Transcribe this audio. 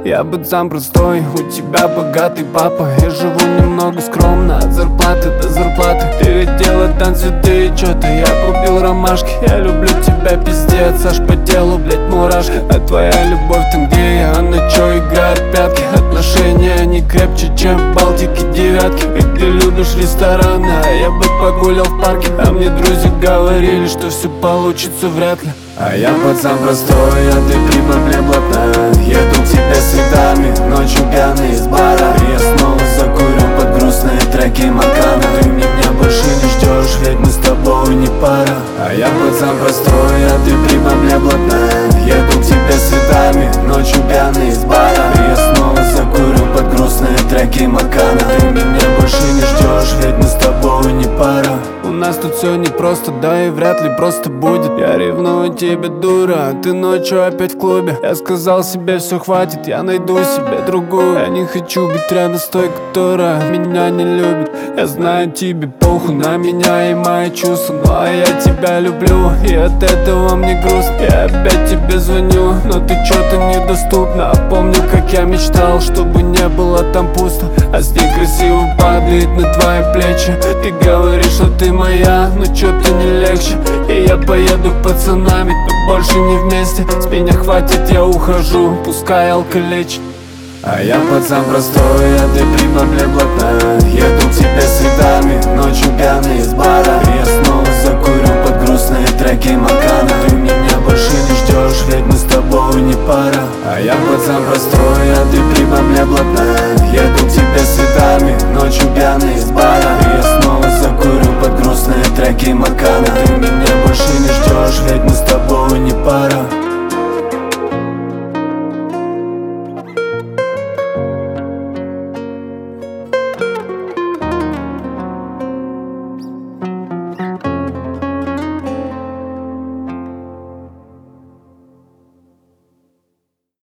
Я пацан простой, у тебя богатый папа. Я живу немного скромно, от зарплаты до зарплаты. Ты видела там цветы и чё-то я купил ромашки. Я люблю тебя, пиздец, аж по телу, блять, мурашки. А твоя любовь там, где я, на чё играют пятки. Отношения, они крепче, чем в Балтике девятки. И ты любишь рестораны, а я бы погулял в парке. А мне друзья говорили, что все получится вряд ли. А я пацан простой, а ты при бабле блатная. Еду к тебе светами, ночью пьяный из бара. И я снова закурю под грустные треки Макана. Ты меня больше не ждешь, ведь мы с тобой не пара. А я пацан простой, а ты при бабле блатная. Еду к тебе светами, ночью пьяный из бара. И я снова закурю под грустные треки Макана. Ты меня больше не ждешь, ведь мы с тобой не пара. У нас тут все непросто, да и вряд ли просто будет. Я ревную тебе, дура, а ты ночью опять в клубе. Я сказал себе, все хватит, я найду себе другую. Я не хочу быть рядом с той, которая меня не любит. Я знаю, тебе похуй на меня и мои чувства, ну а я тебя люблю, и от этого мне грустно. Я опять тебе звоню, но ты чё-то недоступна. А помню, как я мечтал, чтобы не было там пусто. А снег красиво падает на твои плечи. Ты говоришь, что ты моя, но чё-то не легче. И я поеду пацанами, но больше не вместе. С меня хватит, я ухожу, пускай алкалечит. А я пацан простой, а ты при бабле блатная. Еду к тебе светами, ночью пьяный из бара. И я снова закурю под грустные треки Макана. Ты меня больше не ждешь, ведь мы с тобой не пара. А я пацан простой, а ты при бабле блатная. Еду к тебе светами, ночью пьяный из бара. И я снова закурю под грустные треки Макана. Ты меня больше не ждешь, ведь мы с тобой не пара.